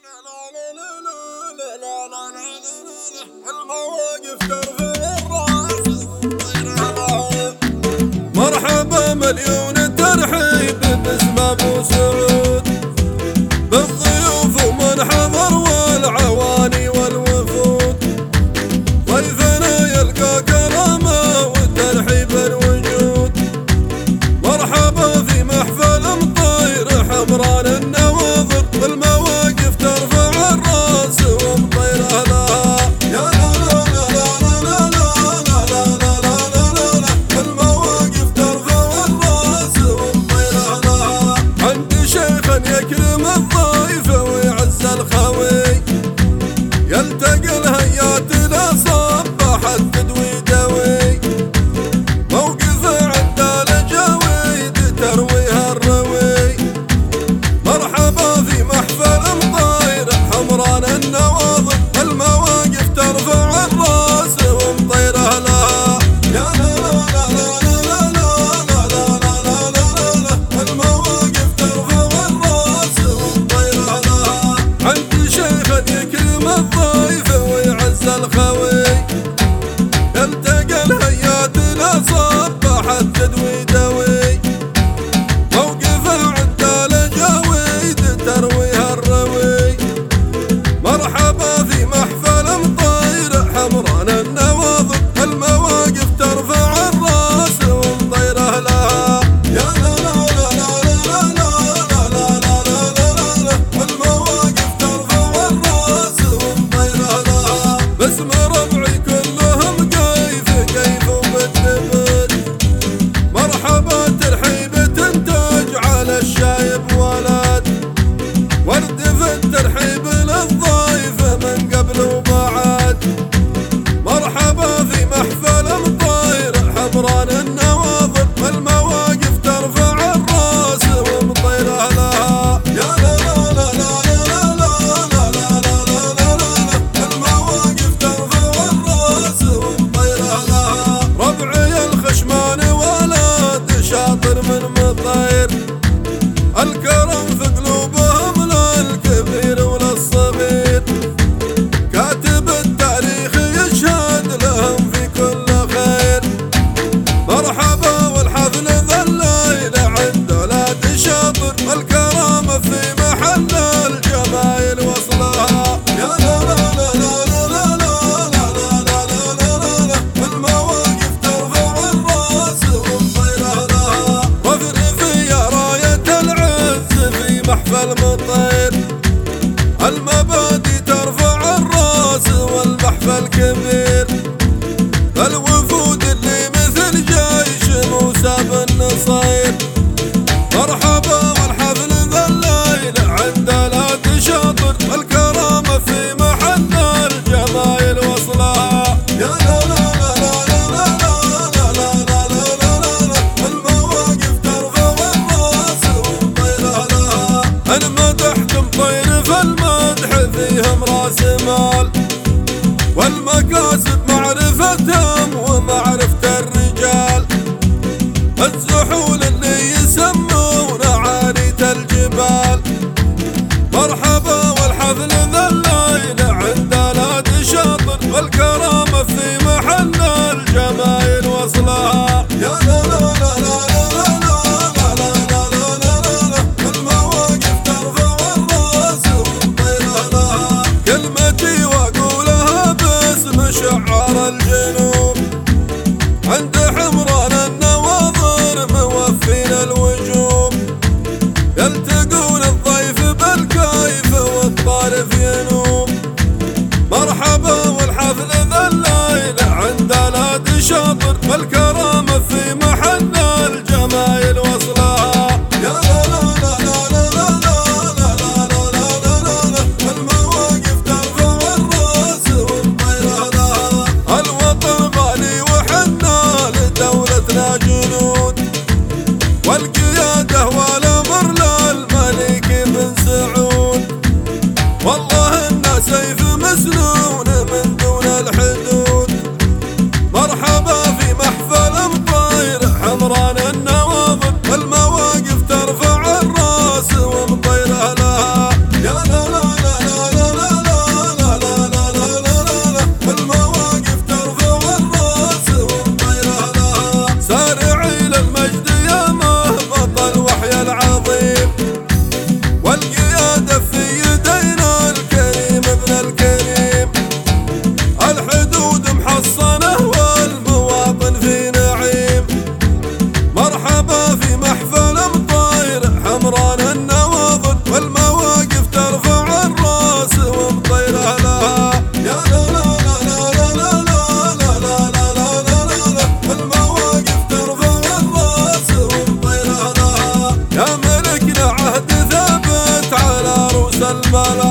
المواقف ترفع الراس. مرحبا مليون الترحيب باسم ابو سعود بالضيوف ومن حضر والعواني والوفود. ضيفنا يلقى كرامه والترحيب الوجود. مرحبا في محفل مطير حمران النواظر والمواقف ترفع الراس ومطير اهلها. يا لا لا لا لا لا لا لا لا لا لا المواقف ترفع الراس ومطير اهلها. عندي شيخ يكرم الضيف ويعز الخوي يلتقي الهيات لا صباح تدوي دوي. موقفه عند الجويد ترويها الروي. مرحبا في محفل مطير حمران النواظر المواقف ترفع الراس ومطير اهلها. يا لا لا لا لا لا لا لا لا لا لا المواقف ترفع الراس ومطير اهلها. عندي شيخ يكرم الضيف ويعز الخوي يلتقى الهيات لا صباحت تدوي دوي. موقفه عند الجويد ترويها الروي. مرحبا في محفل مطير حمران النواظر المواقف ترفع الراس ومطير اهلها. يا لا لا لا لا لا لا لا لا لا لا المواقف ترفع الراس ومطير اهلها. باسم ربعي كلهم كيف وبالدبد. مرحبا ترحيب تنتج على الشايب ولد. ورد في الترحيب للضيف من قبل وبعد. مرحبا في محفل مطير حمران النواظر المواقف ترفع الراس ومطير اهلها. يا لا لا لا لا لا لا لا لا لا لا المواقف ترفع الراس ومطير اهلها. ربعي الخشمان ولد شاطر من مطير الكرم في قلوبهم للكبير وللصغير. كاتب التاريخ يشهد لهم في كل خير. مرحبا والحفل ذا الليلة عند ولاد شاطر الكرامة في محل الجمايل وصلها. يا لا لا لا لا لا لا لا لا لا لا لا المواقف ترفع الراس ومطير اهلها. وفر في راية العز في محفل مطير المبادئ ترفع الراس والمحفل كبير. الوفود اللي مثل جيش موسى بن نصير. مرحبا والحفل ذا الليلة عند ولاد شاطر الكرامة في محل الجمايل وصلها. يا لا لا لا لا لا لا لا لا لا لا المواقف ترفع الراس ومطير اهلها. ان مدحتم طير فالمدح فيهم راس مال والمكاسب معرفتهم ومعرفة الرجال. الزحول اللي يسمون عارية الجبال. مرحبا والحفل ذا الليلة عند ولاد شاطر والكرامة في محل الجمايل وصلها. يا لا لا لا لا لا لا لا لا لا لا لا المواقف ترفع الراس ومطير اهلها. كلمتي واقول الملا